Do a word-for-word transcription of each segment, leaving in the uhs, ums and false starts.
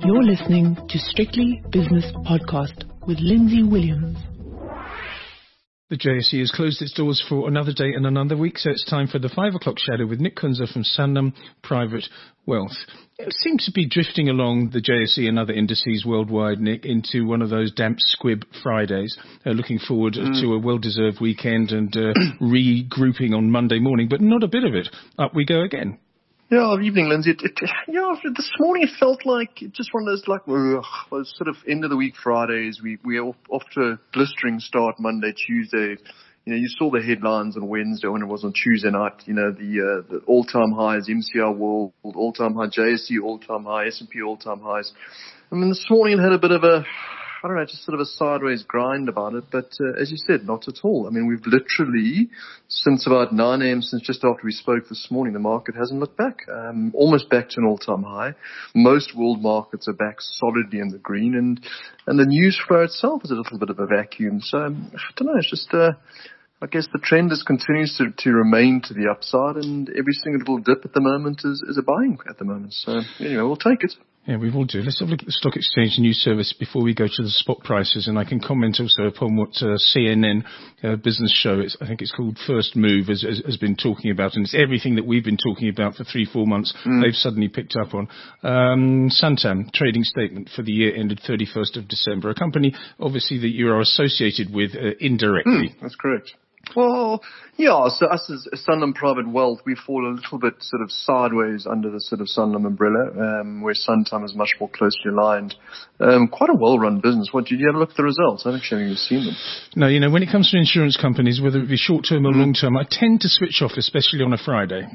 You're listening to Strictly Business Podcast with Lindsay Williams. The J S E has closed its doors for another day and another week, so it's time for the five o'clock shadow with Nick Kunze from Sanlam Private Wealth. It seems to be drifting along the J S E and other indices worldwide, Nick, into one of those damp squib Fridays. Uh, looking forward mm. to a well-deserved weekend and uh, regrouping on Monday morning, but not a bit of it. Up we go again. Yeah, evening, Lindsay. It, it, yeah, this morning it felt like just one of those like ugh, those sort of end of the week Fridays. We we off, off to a blistering start Monday, Tuesday. You know, you saw the headlines on Wednesday when it was on Tuesday night. You know, the uh, the all-time highs, M C R World all-time high, J S E all-time high, S and P all-time highs. I mean, this morning it had a bit of a, I don't know, just sort of a sideways grind about it. But uh, as you said, not at all. I mean, we've literally, since about nine a.m., since just after we spoke this morning, the market hasn't looked back. Um, almost back to an all-time high. Most world markets are back solidly in the green. And, and the news flow itself is a little bit of a vacuum. So, um, I don't know, it's just... Uh, I guess the trend is continues to, to remain to the upside, and every single little dip at the moment is, is a buying at the moment. So anyway, we'll take it. Yeah, we will do. Let's have a look at the Stock Exchange News Service before we go to the spot prices, and I can comment also upon what uh, C N N uh, business show, it's, I think it's called First Move, has, has, has been talking about, and it's everything that we've been talking about for three, four months. Mm. They've suddenly picked up on. Um, Santam trading statement for the year ended thirty-first of December, a company obviously that you are associated with uh, indirectly. Mm, that's correct. Well, yeah, so us as Sanlam Private Wealth, we fall a little bit sort of sideways under the sort of Sanlam umbrella, um, where Santam is much more closely aligned. Um, quite a well-run business. What, did you have a look at the results? I haven't actually even seen them. No, you know, when it comes to insurance companies, whether it be short-term or mm. long-term, I tend to switch off, especially on a Friday.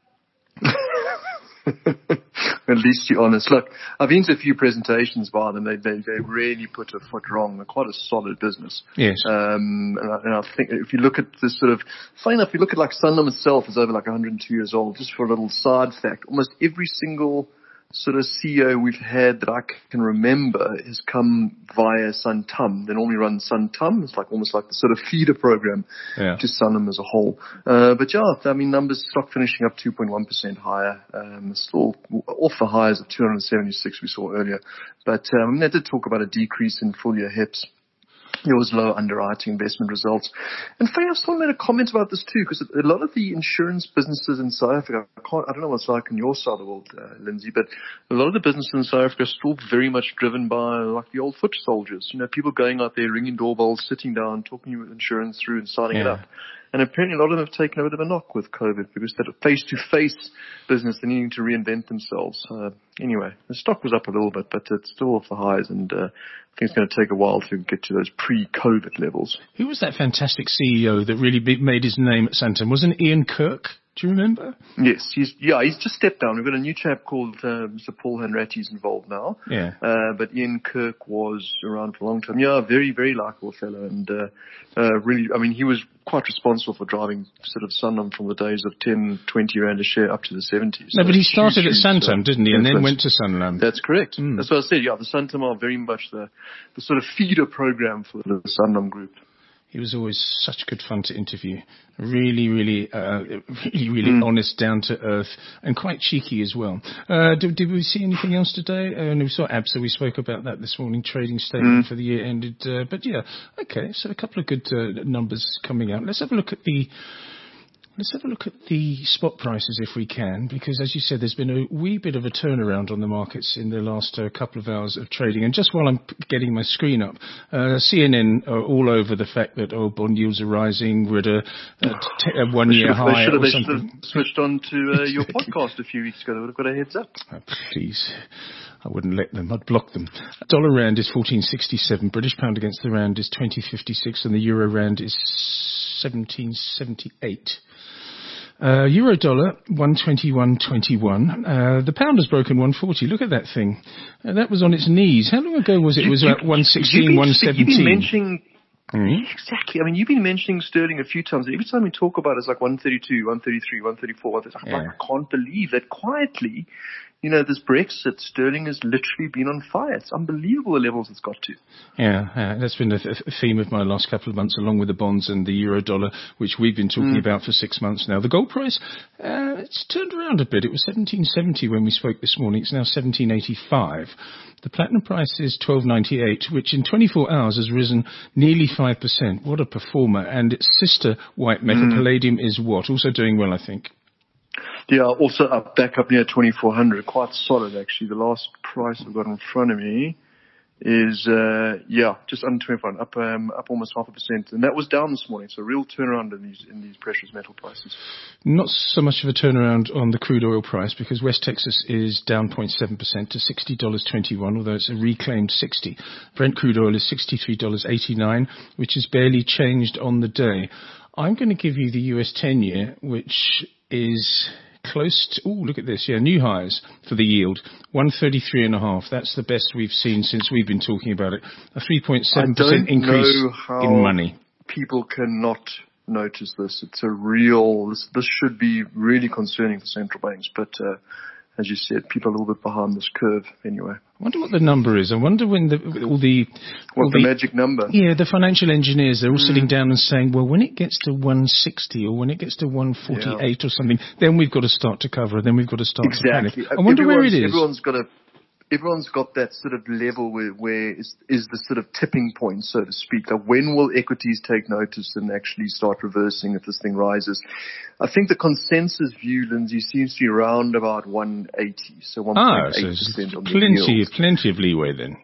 At least you're honest. Look, I've been to a few presentations by them. They they, they really put a foot wrong. They're quite a solid business. Yes. Um, and I, and I think if you look at this sort of, funny enough, if you look at like Sanlam itself is over like one hundred two years old. Just for a little side fact, almost every single sort of C E O we've had that I can remember has come via Santam. They normally run Santam. It's like almost like the sort of feeder program yeah. to Sanlam as a whole. Uh, but yeah, I mean, numbers, stock finishing up two point one percent higher. Um, still off the highs of two hundred seventy-six we saw earlier. But um, they did talk about a decrease in full year H I Ps. It was low underwriting investment results. And Faye, I've still made a comment about this too, because a lot of the insurance businesses in South Africa, I, can't, I don't know what it's like on your side of the world, uh, Lindsay, but a lot of the businesses in South Africa are still very much driven by like the old foot soldiers. You know, people going out there, ringing doorbells, sitting down, talking with insurance through and signing yeah. it up. And apparently a lot of them have taken a bit of a knock with COVID because that face-to-face business, they're needing to reinvent themselves. Uh, anyway, the stock was up a little bit, but it's still off the highs, and uh, I think it's going to take a while to get to those pre-COVID levels. Who was that fantastic C E O that really made his name at Santam? Wasn't Ian Kirk? Do you remember? Yes, he's yeah, he's just stepped down. We've got a new chap called uh, Mister Paul Hanratty's involved now. Yeah. Uh, but Ian Kirk was around for a long time. Yeah, very, very likable fellow, and uh, uh, really, I mean, he was quite responsible for driving sort of Sanlam from the days of ten, twenty rand a share up to the seventies. No, so but he started huge, at Santam, uh, didn't he, and then went to Sanlam. That's correct. Mm. That's what I said. Yeah, the Santam are very much the the sort of feeder program for the Sanlam group. He was always such good fun to interview. Really, really, uh, really, really mm. honest, down to earth, and quite cheeky as well. Uh, did, did we see anything else today? Uh, no, we saw ABSA. We spoke about that this morning. Trading statement mm. for the year ended. Uh, but yeah, okay. So a couple of good uh, numbers coming out. Let's have a look at the. Let's have a look at the spot prices if we can, because as you said, there's been a wee bit of a turnaround on the markets in the last uh, couple of hours of trading. And just while I'm p- getting my screen up, uh, C N N are all over the fact that, oh, bond yields are rising. We're at a, a, t- a one-year high. They should have, or they something. should have switched on to uh, your podcast a few weeks ago. They would have got a heads up. Oh, please. I wouldn't let them. I'd block them. Dollar rand is fourteen sixty-seven. British pound against the rand is twenty fifty-six. And the euro rand is seventeen seventy-eight. Uh, euro dollar, one twenty-one twenty-one. Uh, the pound has broken one forty. Look at that thing. Uh, that was on its knees. How long ago was it? It was about one sixteen, one seventeen. You've been mentioning, mm-hmm. exactly. I mean, you've been mentioning sterling a few times. Every time we talk about it, it's like one thirty-two, one thirty-three, one thirty-four. I'm yeah. like, I can't believe that quietly, you know, this Brexit, sterling has literally been on fire. It's unbelievable the levels it's got to. Yeah, uh, that's been a, th- a theme of my last couple of months, along with the bonds and the euro dollar, which we've been talking mm. about for six months now. The gold price, uh, it's turned around a bit. It was seventeen seventy when we spoke this morning. It's now seventeen eighty-five. The platinum price is twelve ninety-eight, which in twenty-four hours has risen nearly five percent. What a performer. And its sister white metal, mm. palladium, is what? Also doing well, I think. Yeah, also up, back up near twenty-four hundred. Quite solid, actually. The last price I've got in front of me is, uh, yeah, just under twenty-four hundred, up, um, up almost half a percent. And that was down this morning, so a real turnaround in these, in these precious metal prices. Not so much of a turnaround on the crude oil price, because West Texas is down zero point seven percent to sixty dollars and twenty-one cents, although it's a reclaimed sixty. Brent crude oil is sixty-three dollars and eighty-nine cents, which is barely changed on the day. I'm going to give you the U S ten-year, which is close to, oh, look at this, yeah, new highs for the yield, one thirty-three and a half. That's the best we've seen since we've been talking about it. A three point seven percent increase in money. People cannot notice this. It's a real, this, this should be really concerning for central banks, but uh, as you said, people are a little bit behind this curve anyway. I wonder what the number is. I wonder when the, all the... What, the, the magic number? Yeah, the financial engineers, they're all mm. sitting down and saying, well, when it gets to one sixty or when it gets to one forty-eight yeah. or something, then we've got to start to cover, then we've got to start exactly. to panic. I wonder everyone's, where it is. Everyone's got a... Everyone's got that sort of level where, where is, is the sort of tipping point, so to speak. Like, when will equities take notice and actually start reversing if this thing rises? I think the consensus view, Lindsay, seems to be around about one eighty, so one point eight percent ah, so on the plenty, yield. plenty of leeway then.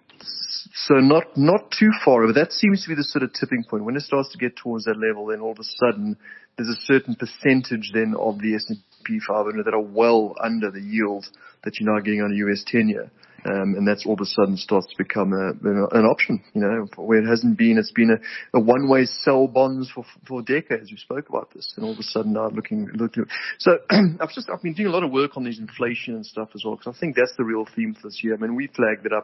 So not not too far, but that seems to be the sort of tipping point. When it starts to get towards that level, then all of a sudden there's a certain percentage then of the S and P five hundred that are well under the yield that you're now getting on a U S ten-year. Um, and that's all of a sudden starts to become a, an option, you know, where it hasn't been. It's been a, a one-way sell bonds for for decades. We spoke about this, and all of a sudden now looking looking. So I've just I've been doing a lot of work on these inflation and stuff as well, because I think that's the real theme for this year. I mean, we flagged it up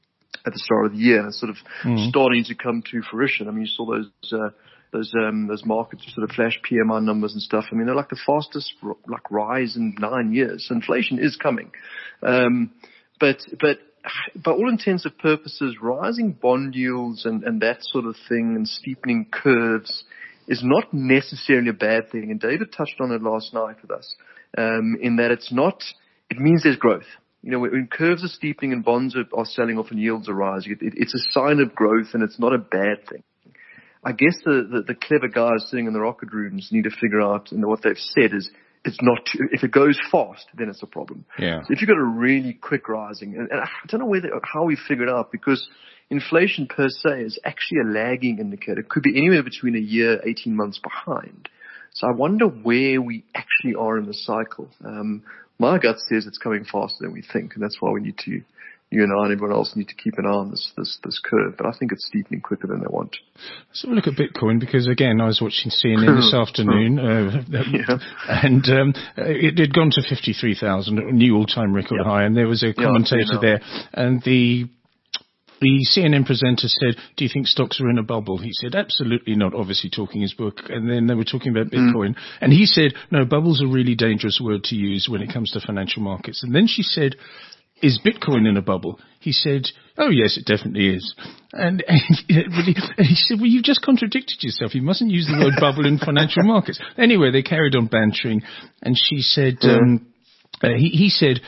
at the start of the year, and it's sort of mm. starting to come to fruition. I mean, you saw those. Uh, Those um, those markets sort of flash P M I numbers and stuff. I mean, they're like the fastest like rise in nine years. So inflation is coming, um, but but by all intents and purposes, rising bond yields and, and that sort of thing and steepening curves is not necessarily a bad thing. And David touched on it last night with us, um, in that it's not. It means there's growth. You know, when curves are steepening and bonds are, are selling off and yields are rising, it, it, it's a sign of growth, and it's not a bad thing. I guess the, the, the clever guys sitting in the rocket rooms need to figure out, and what they've said is, it's not too, if it goes fast, then it's a problem. Yeah. So if you've got a really quick rising, and, and I don't know whether, how we figured out, because inflation per se is actually a lagging indicator. It could be anywhere between a year, eighteen months behind. So I wonder where we actually are in the cycle. Um, my gut says it's coming faster than we think, and that's why we need to, you and I and everyone else need to keep an eye on this, this, this curve. But I think it's steepening quicker than they want. Let's have a look at Bitcoin, because again, I was watching C N N this afternoon, uh, yeah. and um, it had gone to fifty-three thousand, a new all-time record yeah. high, and there was a commentator yeah, there, and the The C N N presenter said, do you think stocks are in a bubble? He said, absolutely not, obviously talking his book. And then they were talking about Bitcoin. Mm. And he said, no, bubble's a really dangerous word to use when it comes to financial markets. And then she said, is Bitcoin in a bubble? He said, oh, yes, it definitely is. And, and, and he said, well, you've just contradicted yourself. You mustn't use the word bubble in financial markets. Anyway, they carried on bantering. And she said, mm. um, uh, he, he said,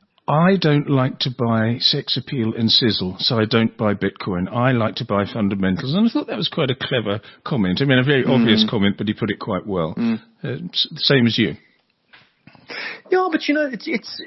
I don't like to buy sex appeal and sizzle, so I don't buy Bitcoin. I like to buy fundamentals. And I thought that was quite a clever comment. I mean, a very mm. obvious comment, but he put it quite well. Mm. Uh, same as you. Yeah, but you know, it's, it's,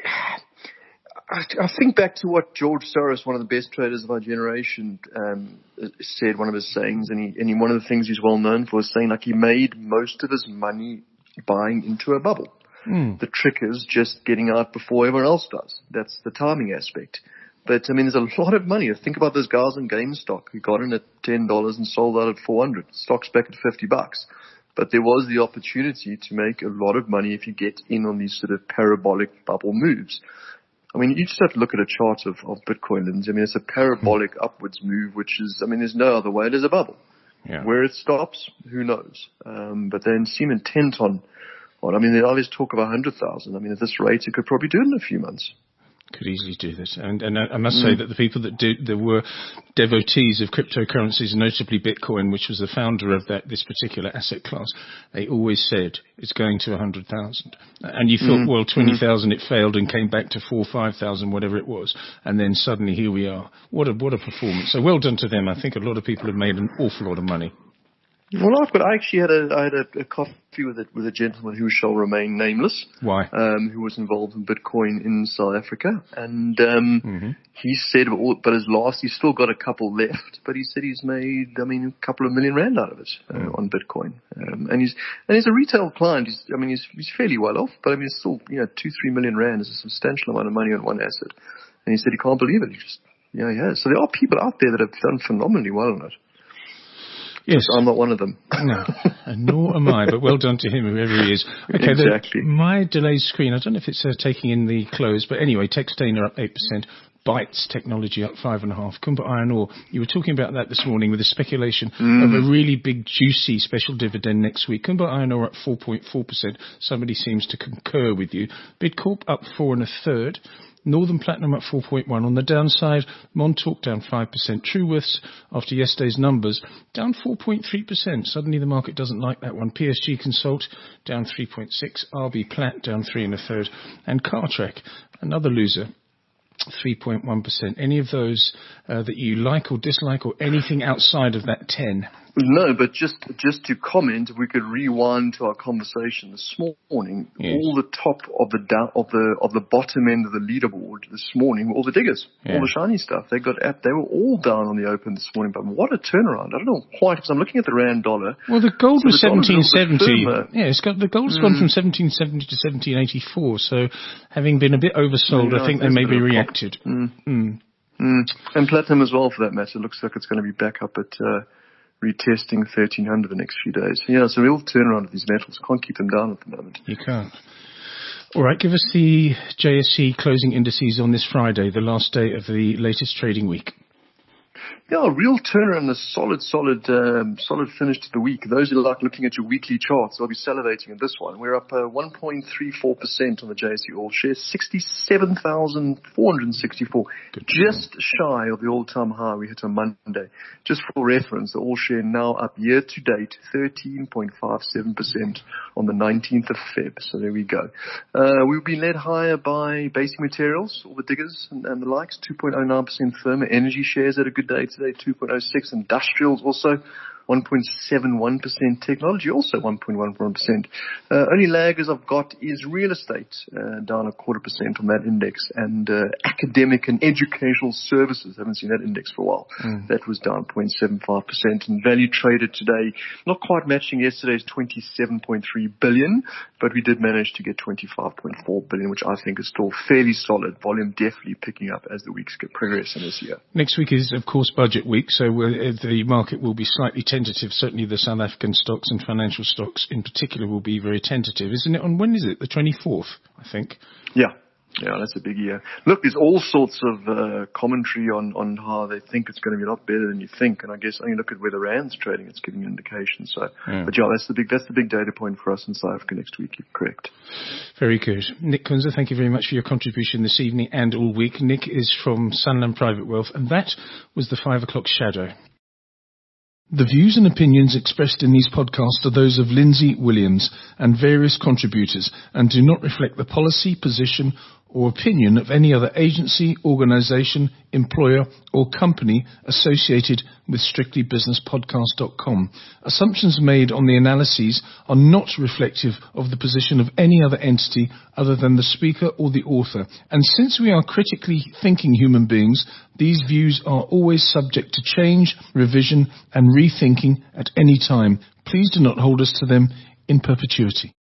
I think back to what George Soros, one of the best traders of our generation, um, said, one of his sayings, and he, and he, one of the things he's well known for is saying, like, he made most of his money buying into a bubble. Mm. The trick is just getting out before everyone else does. That's the timing aspect. But, I mean, there's a lot of money. Think about those guys in GameStop who got in at ten dollars and sold out at four hundred. Stock's back at fifty bucks. But there was the opportunity to make a lot of money if you get in on these sort of parabolic bubble moves. I mean, you just have to look at a chart of, of Bitcoin, Lindsay. I mean, it's a parabolic mm. upwards move, which is, I mean, there's no other way. There's a bubble. Yeah. Where it stops, who knows? Um, but they seem intent on, on, I mean, they always talk of one hundred thousand. I mean, at this rate, it could probably do it in a few months. Could easily do that. And, and I must mm. say that the people that do, there were devotees of cryptocurrencies, notably Bitcoin, which was the founder of that, this particular asset class, they always said it's going to one hundred thousand. And you thought, mm. well, twenty thousand mm. it failed and came back to four, five thousand, whatever it was. And then suddenly here we are. What a, what a performance. So well done to them. I think a lot of people have made an awful lot of money. Well, I've got, I actually had a, I had a, a coffee with a, with a gentleman who shall remain nameless. Why? Um, who was involved in Bitcoin in South Africa. And, um, mm-hmm. he said, but his last, he's still got a couple left, but he said he's made, I mean, a couple of million rand out of it, uh, mm. on Bitcoin. Um, and he's, and he's a retail client. He's, I mean, he's, he's fairly well off, but I mean, it's still, you know, two, three million rand is a substantial amount of money on one asset. And he said he can't believe it. He just, yeah, yeah. So there are people out there that have done phenomenally well on it. Yes. I'm not one of them. No, and nor am I, but well done to him, whoever he is. Okay, exactly. The, my delayed screen, I don't know if it's uh, taking in the close, but anyway, Textainer up eight percent, Bytes Technology up five point five percent, Kumba Iron Ore, you were talking about that this morning with the speculation mm. of a really big, juicy special dividend next week. Kumba Iron Ore up four point four percent. Somebody seems to concur with you. Bidcorp up four and a third. Northern Platinum up four point one. On the downside, Montauk down five percent. Truworths, after yesterday's numbers, down four point three percent. Suddenly the market doesn't like that one. P S G Consult down three point six. R B Platt down three and a third. And Cartrack, another loser, three point one percent. Any of those uh, that you like or dislike, or anything outside of that ten? No, but just just to comment, if we could rewind to our conversation this morning, yes. all the top of the down, of the of the bottom end of the leaderboard this morning were all the diggers, yeah. all the shiny stuff. They got at, they were all down on the open this morning. But what a turnaround! I don't know why, because I'm looking at the rand dollar. Well, the gold so was seventeen seventy. Yeah, it's got the gold's mm. gone from seventeen seventy to seventeen eighty-four. So, having been a bit oversold, yeah, I think they maybe reacted. Mm. Mm. Mm. And platinum as well, for that matter. It looks like it's going to be back up at. Uh, retesting thirteen hundred the next few days. Yeah, it's a real turnaround of these metals. Can't keep them down at the moment. You can't. All right, give us the J S E closing indices on this Friday, the last day of the latest trading week. Yeah, a real turnaround, a solid, solid, um, solid finish to the week. Those who like looking at your weekly charts, they'll be salivating at this one. We're up uh, one point three four percent on the J S E All Share, sixty-seven thousand four hundred sixty-four, just shy of the all-time high we hit on Monday. Just for reference, the All Share now up year to date, thirteen point five seven percent on the nineteenth of February. So there we go. Uh, we've been led higher by basic materials, all the diggers and, and the likes, two point oh nine percent firmer. Energy shares had a good day today, two point oh six. Industrials also one point seven one percent. Technology also one point one one percent. Uh, only laggers I've got is real estate, uh, down a quarter percent on that index, and uh, academic and educational services. Haven't seen that index for a while. Mm. That was down zero point seven five percent. And value traded today, not quite matching yesterday's twenty-seven point three billion, but we did manage to get twenty-five point four billion, which I think is still fairly solid. Volume definitely picking up as the weeks get progressing this year. Next week is, of course, budget week, so uh, the market will be slightly tentative. Certainly the South African stocks and financial stocks in particular will be very tentative, isn't it? On when is it? The twenty-fourth, I think. Yeah. Yeah, that's a big year. Look, there's all sorts of uh, commentary on, on how they think it's going to be a lot better than you think. And I guess, I mean, look at where the rand's trading, it's giving an indication. So, yeah. But yeah, that's the big, that's the big data point for us in South Africa next week. You're correct. Very good. Nick Kunze, thank you very much for your contribution this evening and all week. Nick is from Sanlam Private Wealth, and that was the five o'clock shadow. The views and opinions expressed in these podcasts are those of Lindsay Williams and various contributors and do not reflect the policy, position or opinion of any other agency, organisation, employer or company associated with strictly business podcast dot com. Assumptions made on the analyses are not reflective of the position of any other entity other than the speaker or the author. And since we are critically thinking human beings, these views are always subject to change, revision and rethinking at any time. Please do not hold us to them in perpetuity.